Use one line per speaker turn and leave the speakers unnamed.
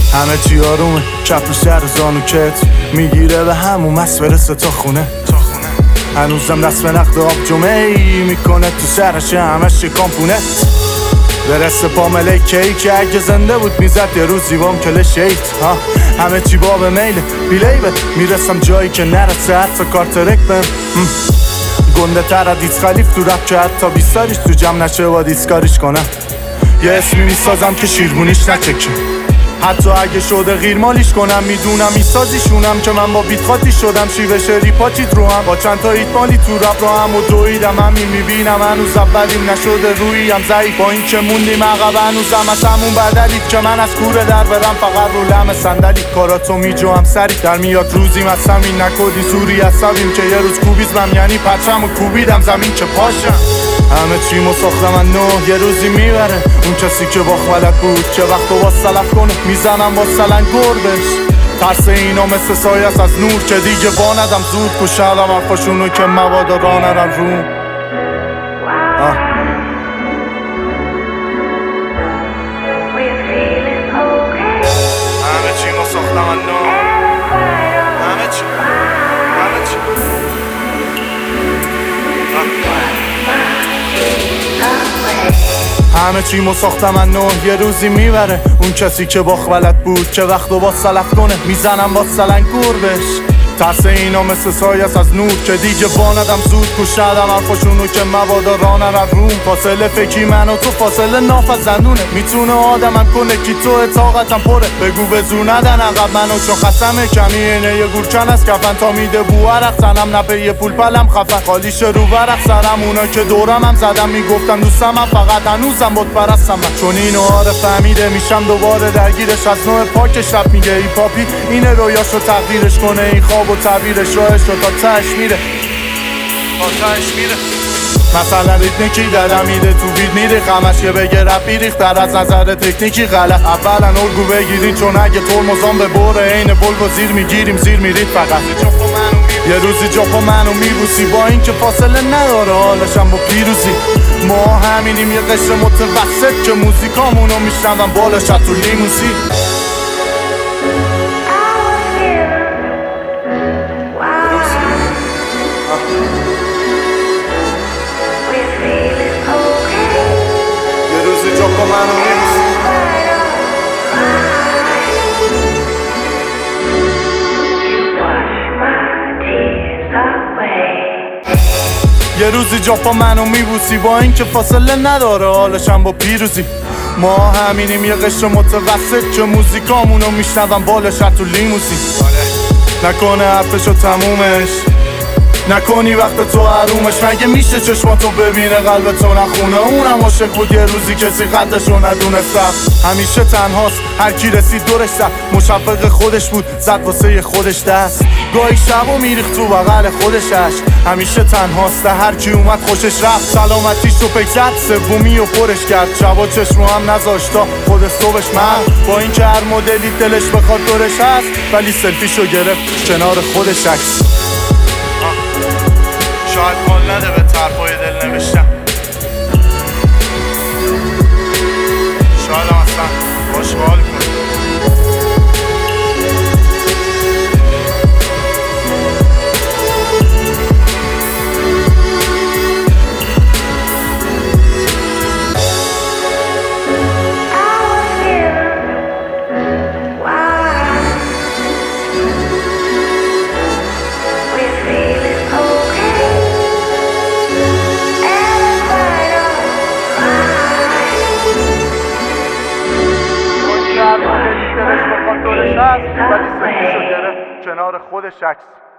همه چی آرومه، کف شهر زانو کت میگیره به همون مست برسه تا خونه. هنوزم دست به نقد آب جمعی میکنه تو شهرش همش کامپونت. برسه پا ملکه‌ای که اگه زنده بود میزد یه روز زیبام کل شید. همه چی باب میله بیلیبه، میرسم جایی که نرسه حتی کارترک بهم. گنده تر دیس خلیف تو رب که حتی بیستاریش تو جمع نشه با دیسکاریش کنم. یه اسمی میسازم که شیرمونیش نچکه، حتی اگه شده غیر مالیش کنم. میدونم میسازیشونم که من با بیت خاطی شدم. شیوه شری پاچید رو هم با چند تا ایت مالی تو رپ را هم و دویدم. همین میبینم هنوز اولیم نشده رویم ضعیف، با این که موندیم عقب هنوزم از همون بدلید که من از کوره در برم فقط رو لم صندلی. کاراتو میجوام سری در میاد روزیم از همین نکودی زوری عصبیم که یه روز کوبیزمم یعنی پرچم و کوبیدم زمین که پاشم. همه چیمو ساختم از نو یه روزی میبره اون کسی که با خلق بود که وقتو با سلف کنه میزنم با سلنگ گربش. ترس اینا مثل سایه از نور که دیگه باندم زود کشلم حرفاشونو که موادا را نرن روم. همه چیمو ساختم از نو، همه چی همه چیمو ساختم از نو یه روزی میبره اون کسی که با بلد بود که وقتو با سلف کنه میزنم با سلنگ گربش. ترس اینا مثل سایه از نور که دیگه باندم زود کشدم حرفاشونو که موادا را نرن روم. فاصله فکری من و تو فاصله ناف از زندونه، میتونه آدمم کنه کی تو اطاقتم پره. بگو به زور ندن عقب منو چون خسمه کمی اینه یه گورکن از کفن تا میده بو عرق زنم نپه یه پول پلم خفن خالیش رو ورق سرم. اونا که دورم هم زدم میگفتن دوستم هم فقط هنوزم بود پرستم من. چون اینو آره فهمیده میشم دوباره درگیرش از نوع پاکش رپ میگه ای پاپی اینه رویاشو تقدیرش کنه این خواب و تعبیرش راهشو تا تهش میره مثلا ریتمیکی دادم میده تو بیت میریخ همش یه بگه رپ بیریخ در از نظر تکنیکی غلط. اولا الگو بگیرین چون اگه ترمزان به بره عین بلگو زیر میگیریم زیر میرید فقط. یه روزی جاپا منو میبوسی با این که فاصله نداره حالشم با پیروزی. ما همینیم یه قشر متوسط که موزیکامونو میشنون بالاش تو لیموزی. یه روزی جاپا منو میبوسی با این که فاصله نداره حالشم با پیروزی. ما همینیم یه قشر متوسط که موزیکامونو میشنون بالش تو لیموزی. نکنه حرفشو تمومش نکنی وقت تو حرومش. مگه میشه چشماتو ببینه قلبتو نخونه؟ اونم عاشق بود یه روزی کسی قدرشو ندونست. همیشه تنهاست هر کی رسید دورش زد مشفق خودش بود زد واسه خودش دست. گاهی شبو میریخت تو بغل خودش عشق. همیشه تنهاست هر کی اومد خوشش رفت. سلامتیش رو پک زد سومی و پرش کرد. شبا چشمو هم نذاشت تا خود صبحش من. با این که هر مدلی دلش بخواد دورش هست ولی سلفیشو گرفت کنار خودش عکس. شاید حال نده به طرفای دل نوشتم، شاید هم اصلا باش حال کنم. ولی سکیشو گرفت کنار خودش عکس.